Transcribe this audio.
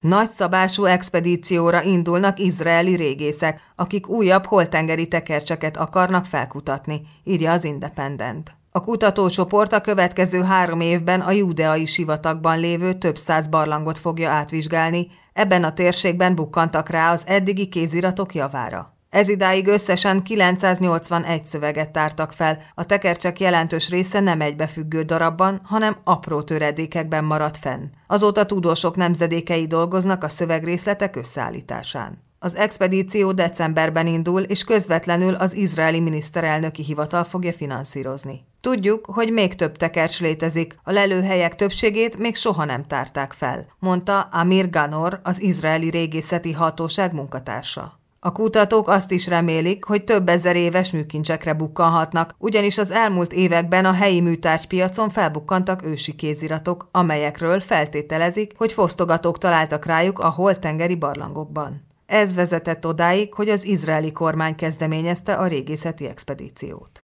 Nagyszabású expedícióra indulnak izraeli régészek, akik újabb holttengeri tekercseket akarnak felkutatni, írja az Independent. A kutatócsoport a következő 3 évben a Júdeai sivatagban lévő több 100 barlangot fogja átvizsgálni, ebben a térségben bukkantak rá az eddigi kéziratok javára. Ezidáig összesen 981 szöveget tártak fel, a tekercsek jelentős része nem egybefüggő darabban, hanem apró töredékekben maradt fenn. Azóta tudósok nemzedékei dolgoznak a szövegrészletek összeállításán. Az expedíció decemberben indul, és közvetlenül az izraeli miniszterelnöki hivatal fogja finanszírozni. Tudjuk, hogy még több tekercs létezik, a lelőhelyek többségét még soha nem tárták fel, mondta Amir Ganor, az izraeli régészeti hatóság munkatársa. A kutatók azt is remélik, hogy több ezer éves műkincsekre bukkanhatnak, ugyanis az elmúlt években a helyi műtárgypiacon felbukkantak ősi kéziratok, amelyekről feltételezik, hogy fosztogatók találtak rájuk a holttengeri barlangokban. Ez vezetett odáig, hogy az izraeli kormány kezdeményezte a régészeti expedíciót.